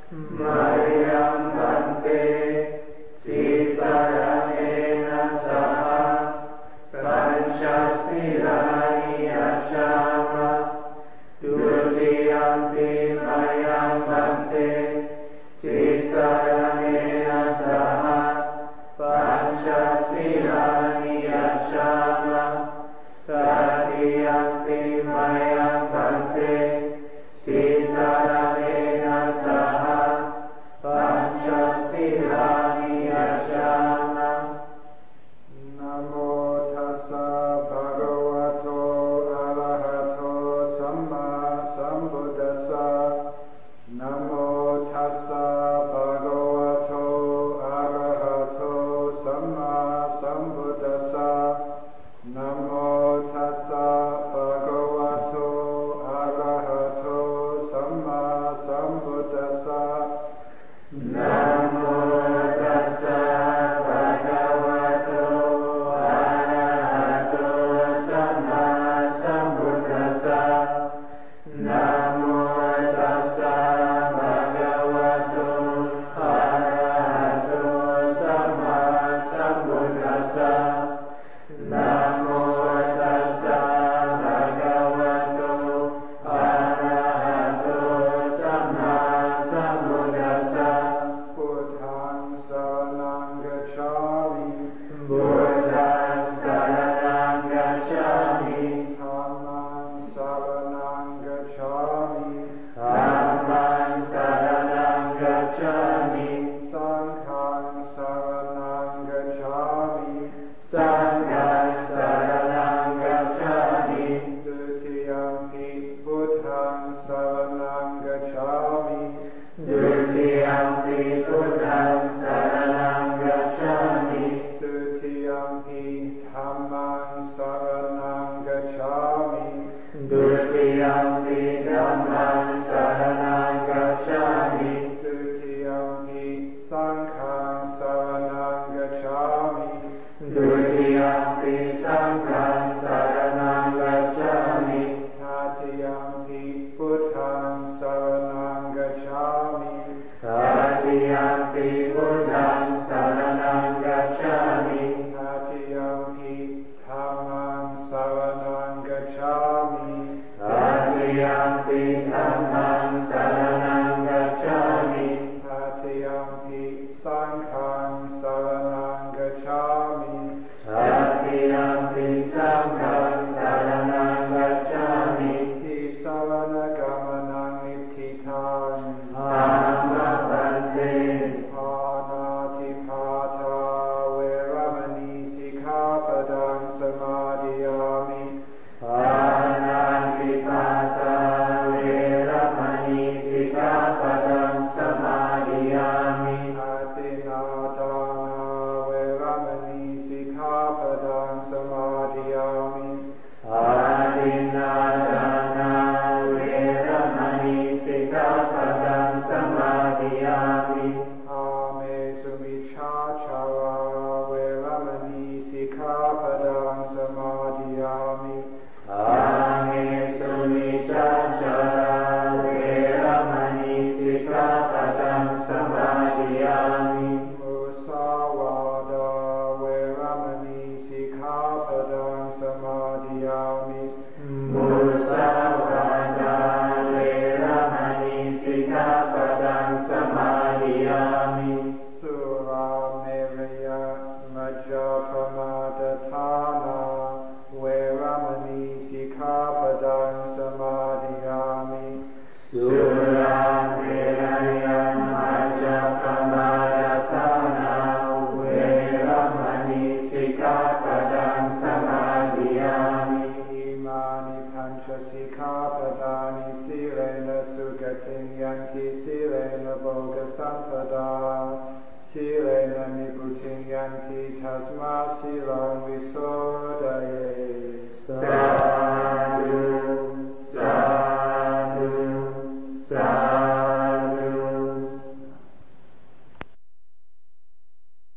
มายังบันเตทิสารเนนะสหปัญจศีลานิยัจฉามะดุติยัมปิมายังบันเตทิสารเนนะสหปัญจศีลานิยัจฉามะตติยัมปิมายังบันเตทิสารเนนะสหปัญจศีลานิยัจฉามะนะโมตัสสะภะคะวะโตอะระหะโตสัมมาสัมพุทธัสสะนะโมตัสสะภะคะวะโตอะระหะโตสัมมาสัมพุทธัสสะนะโมตัสสะภะคะวะโตอะระหะโตสัมมาสัมพุทธัสสะนะโมตัสสะภะคะวะโตอะระหะโตสัมมาสัมพุทธัสสะนะโมตัสสะภะคะวะโตอะระหะโตสัมมาสัมพุทธัสสะนะโมตัสสะภะคะวะโตอะระหะโตสัมมาสัมพุทธัสสะพุทธังสรณังกัจฉามิพุทธังสรณังกัจฉามิธัมมังสรณังกัจฉามิธัมมังสรณังกัจฉามิสังฆังสรณังกัจฉามิสังฆังสรณังกัจฉามิตุติยัมปิพุทธังสรณังกัจฉามิตุติยัมปิพุทธังสรณังกัจฉามิตุติยัมปิธัมมังสรณังกัจฉามิตุติยัมปิธัมมังสรณังกัจฉามิตุติยัมปิสังฆังสรณังกัจฉามิตุติยัมปิสังฆังสรณังกัจฉามิตติยัมปิพุทธังสรณังกัจฉามิตติยัมปิพุทธังสรณังกัจฉามิตติยัมปิธัมมังสรณังกัจฉามิตติยัมปิธัมมังสรณังกัจฉามิตติยัมปิสังฆังสรณังกัจฉามิตติยัมปิสังฆังสรณังกัจฉามิทิสรณกัมมนังนิธิทานอามาปันเตปานาติปาตาเวรมณีสิกขาปดังสมาธิยามิปานาติปาตาเวรมณีสิกขาปดังสมาธิยามิอาตินาทานาเวรมณีสิกขาปดังสมาธิยามิอาตินาทานาเวรมณีสิกขาปดังสมาธิยามิอาเมสุมิชฌาจาราเวรมณีสิกขาปดังสมาธิยามิอาเมสุมิชฌาจาราเวรมณีสิกขาปดังสมาธิยามิมุสาวาทาเวรมณีสิกขาปดังสมาธิยามิมุสาวาทาเวรมณีสิกขาปดังสมาธิยามิสุราเมรยมัจจปมาทฐานาเวรมณีสิกขาปดังสมาธิยามิสุราเมรยมัจจปมาทฐานาเวรมณีสิกขาปดังสมาธิยามิอิมานิปัญจสิกขาปดานิสีเลนะสุขติยันติสีเลนะโภคสัมปดาสีเลนะนิพุติยันติทัสมาสีลังวิโส